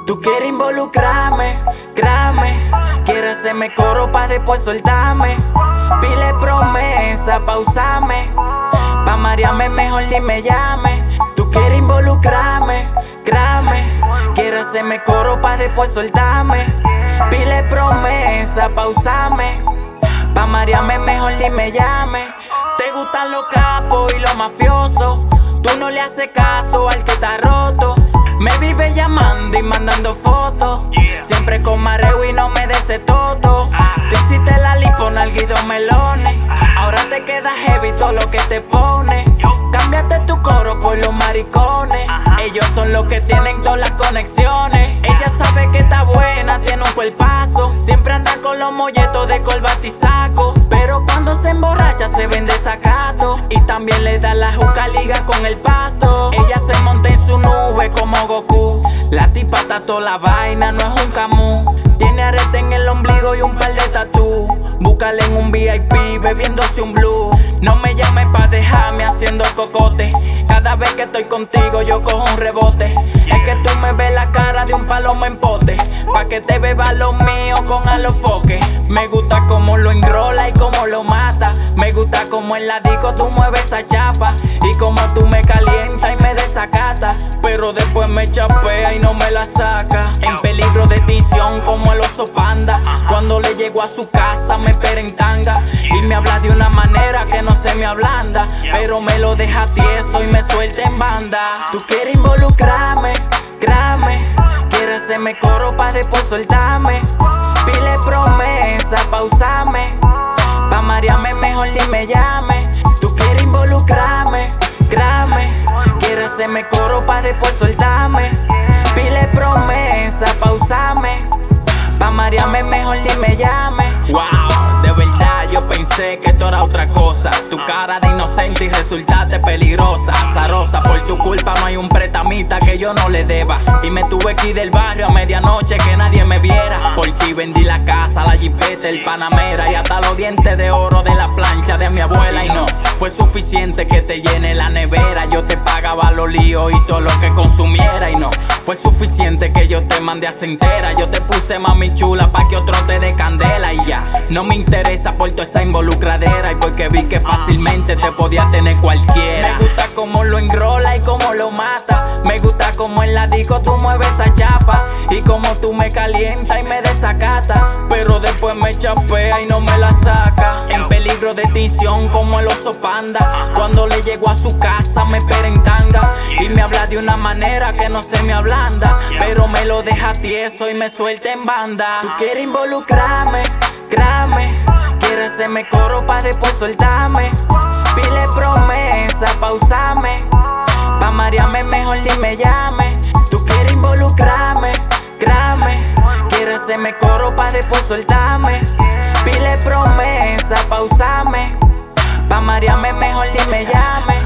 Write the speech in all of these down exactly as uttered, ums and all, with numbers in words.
Tú quieres involucrarme, créame. Quieres hacerme coro pa' después soltarme. Pile promesa pa' usarme. Pa' marearme mejor ni me llame. Tú quieres involucrarme, créame. Quieres hacerme coro pa' después soltarme. Pile promesa pa' usarme. Pa' marearme mejor ni me llame. Te gustan los capos y los mafiosos. Tú no le haces caso al que está roto. Me vive llamando y mandando fotos. Siempre con mareo y no me des ese toto. Te hiciste la lipo, nalguido melones. Ahora te queda heavy todo lo que te pone. Cámbiate tu coro por los maricones. Ellos son los que tienen todas las conexiones. Ella sabe que está buena, tiene un cuerpazo. Siempre anda con los molletos de corbata y saco. Pero cuando se emborracha se vende desacato. Y también le da la juca liga con el pasto. Ella se monta en su nube como Goku. La tipa está toda la vaina, no es un camú. Tiene arete en el ombligo y un par de tatú. Búscale en un V I P bebiéndose un blue. No me llames pa' dejarme haciendo cocote. Cada vez que estoy contigo yo cojo un rebote. Es que tú me ves la cara de un palomo en pote. Pa' que te beba lo mío con alofoque. Me gusta como lo enrola y como lo mata. Me gusta como en la disco tú mueves esa chapa. Y como tú me calientas y me desacata. Pero después me chapea y no me la saca. En peligro de extinción como el oso panda. Cuando le llego a su casa me espera en tanga. Y me habla de una manera que no se me ablanda. Pero me lo deja tieso y me suelta en banda. Tú quieres involucrarme, créame. Quieres hacerme coro pa' después soltarme. Pile promesa pa' usarme. Pa' marearme mejor ni me llame. Tú quieres involucrarme, créame. Quieres hacerme coro pa' después soltarme. Pile promesa pa' usarme. Pa' marearme mejor ni me llame. Wow, de verdad yo pensé que esto era otra cosa. Tu cara de inocente y resultaste peligrosa. Azarosa, por tu culpa no hay un pretamita que yo no le deba. Y me tuve que ir del barrio a medianoche que nadie me viera. Por ti vendí la casa, la jipeta, el Panamera. Y hasta los dientes de oro de la plancha de mi abuela. Y no fue suficiente que te llene la nevera. Yo te pagaba los líos y todo lo que consumiera. Y no fue suficiente que yo te mandé a entera. Yo te puse mami chula pa' que otro te dé candela. Y ya, no me interesa por toda esa involucradera. Y porque vi que fácilmente te podía tener cualquiera. Me gusta como lo enrola y como lo mata. Me gusta como en la disco tú mueves esa chapa. Y como tú me calientas y me desacata. Pero después me chapea y no me la saca. En peligro de extinción como el oso panda. Cuando le llego a su casa me espera en tanga. Y me habla de una manera que no se me ablanda. Pero me lo deja tieso y me suelta en banda. Tú quieres involucrarme, créame. Quieres hacerme coro pa' después soltarme. Pile promesa pa' usarme. Pa' marearme mejor ni me llame. Tú quieres involucrarme, créame. Quieres hacerme coro pa' después soltarme. Pile promesa pa' usarme. Pa' marearme mejor ni me llame.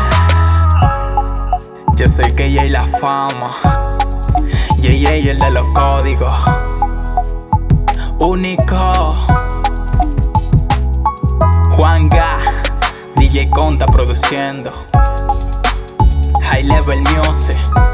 Yo soy K J la fama. J J el de los códigos. Único. Juan Ga, D J Conta produciendo. High Level Music.